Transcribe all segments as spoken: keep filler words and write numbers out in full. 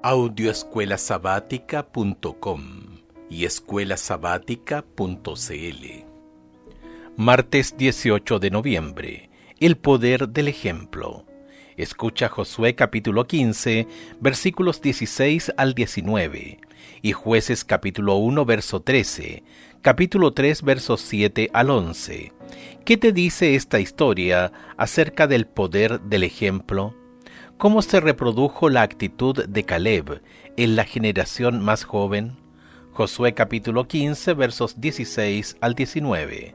audio escuela sabática punto com y escuela sabática punto c l. Martes dieciocho de noviembre. El poder del ejemplo. Escucha Josué capítulo quince, versículos dieciséis al diecinueve, y Jueces capítulo uno, verso trece, capítulo tres, versos siete al once. ¿Qué te dice esta historia acerca del poder del ejemplo? ¿Cómo se reprodujo la actitud de Caleb en la generación más joven? Josué capítulo quince, versos dieciséis al diecinueve.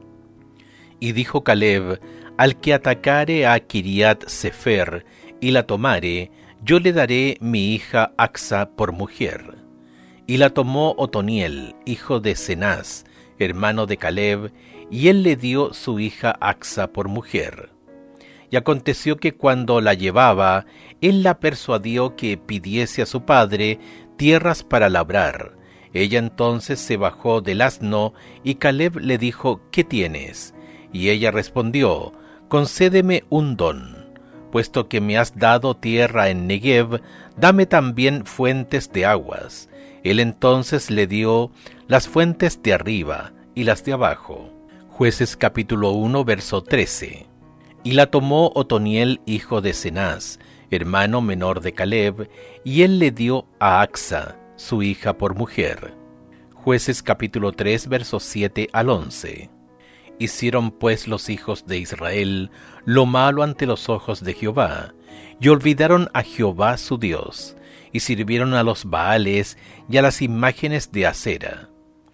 Y dijo Caleb: al que atacare a Kiriat Sefer y la tomare, yo le daré mi hija Acsa por mujer. Y la tomó Otoniel, hijo de Cenaz, hermano de Caleb, y él le dio su hija Acsa por mujer. Y aconteció que cuando la llevaba, él la persuadió que pidiese a su padre tierras para labrar. Ella entonces se bajó del asno, y Caleb le dijo: ¿qué tienes? Y ella respondió: concédeme un don. Puesto que me has dado tierra en Negev, dame también fuentes de aguas. Él entonces le dio las fuentes de arriba y las de abajo. Jueces capítulo uno, verso trece. Y la tomó Otoniel, hijo de Cenaz, hermano menor de Caleb, y él le dio a Acsa, su hija, por mujer. Jueces capítulo tres, versos siete al once. Hicieron pues los hijos de Israel lo malo ante los ojos de Jehová, y olvidaron a Jehová su Dios, y sirvieron a los Baales y a las imágenes de Acera.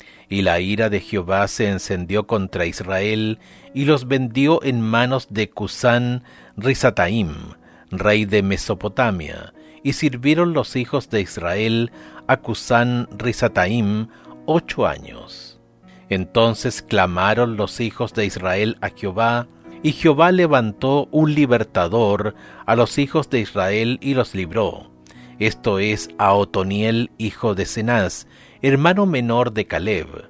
Y la ira de Jehová se encendió contra Israel, y los vendió en manos de Cusán Risataim, rey de Mesopotamia, y sirvieron los hijos de Israel a Cusán Risataim ocho años. Entonces clamaron los hijos de Israel a Jehová, y Jehová levantó un libertador a los hijos de Israel y los libró. Esto es a Otoniel, hijo de Cenaz, hermano menor de Caleb.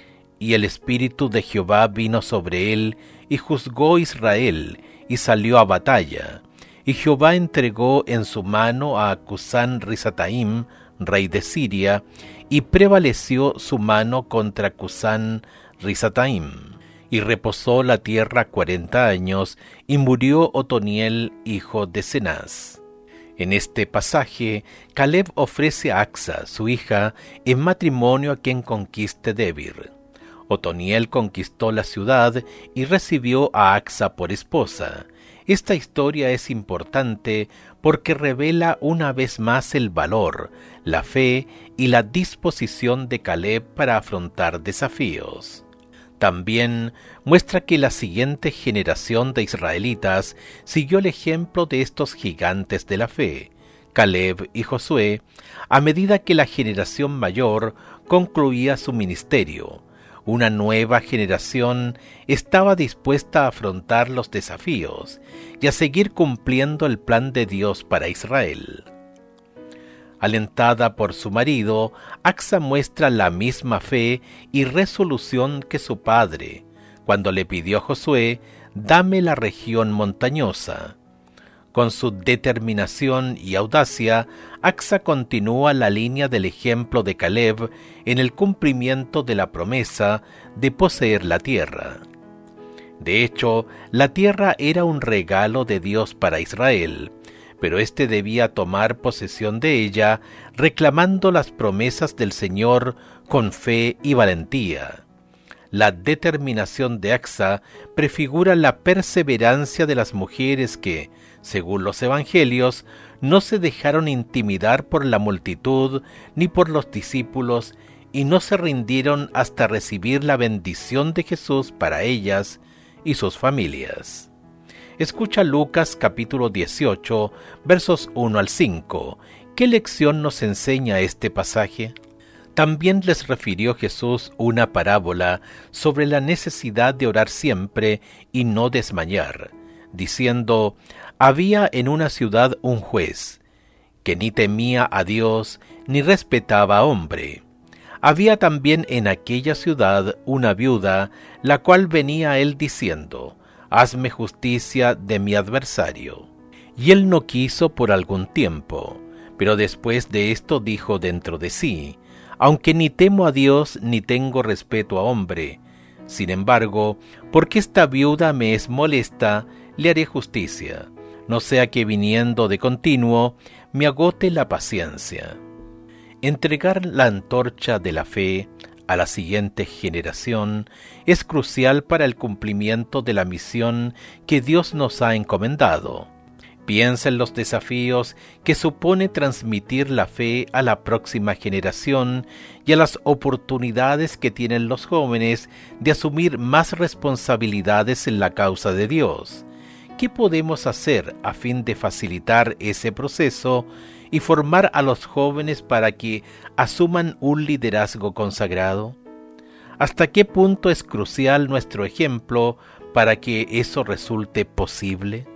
Y el espíritu de Jehová vino sobre él, y juzgó Israel, y salió a batalla. Y Jehová entregó en su mano a Cusán Risataim, rey de Siria, y prevaleció su mano contra Cusán Risataim. Y reposó la tierra cuarenta años, y murió Otoniel, hijo de Cenaz. En este pasaje, Caleb ofrece a Acsa, su hija, en matrimonio a quien conquiste Debir. Otoniel conquistó la ciudad y recibió a Acsa por esposa. Esta historia es importante porque revela una vez más el valor, la fe y la disposición de Caleb para afrontar desafíos. También muestra que la siguiente generación de israelitas siguió el ejemplo de estos gigantes de la fe, Caleb y Josué, a medida que la generación mayor concluía su ministerio. Una nueva generación estaba dispuesta a afrontar los desafíos y a seguir cumpliendo el plan de Dios para Israel. Alentada por su marido, Acsa muestra la misma fe y resolución que su padre, cuando le pidió a Josué: dame la región montañosa. Con su determinación y audacia, Acsa continúa la línea del ejemplo de Caleb en el cumplimiento de la promesa de poseer la tierra. De hecho, la tierra era un regalo de Dios para Israel, pero éste debía tomar posesión de ella, reclamando las promesas del Señor con fe y valentía. La determinación de Acsa prefigura la perseverancia de las mujeres que, según los evangelios, no se dejaron intimidar por la multitud ni por los discípulos, y no se rindieron hasta recibir la bendición de Jesús para ellas y sus familias. Escucha Lucas capítulo dieciocho, versos uno al cinco. ¿Qué lección nos enseña este pasaje? También les refirió Jesús una parábola sobre la necesidad de orar siempre y no desmayar, diciendo: había en una ciudad un juez, que ni temía a Dios ni respetaba a hombre. Había también en aquella ciudad una viuda, la cual venía a él diciendo: hazme justicia de mi adversario. Y él no quiso por algún tiempo, Pero después de esto dijo dentro de sí: aunque ni temo a Dios ni tengo respeto a hombre, sin embargo, porque esta viuda me es molesta, le haré justicia, no sea que viniendo de continuo me agote la paciencia. Entregar la antorcha de la fe a la siguiente generación es crucial para el cumplimiento de la misión que Dios nos ha encomendado. Piensa en los desafíos que supone transmitir la fe a la próxima generación y a las oportunidades que tienen los jóvenes de asumir más responsabilidades en la causa de Dios. ¿Qué podemos hacer a fin de facilitar ese proceso y formar a los jóvenes para que asuman un liderazgo consagrado? ¿Hasta qué punto es crucial nuestro ejemplo para que eso resulte posible?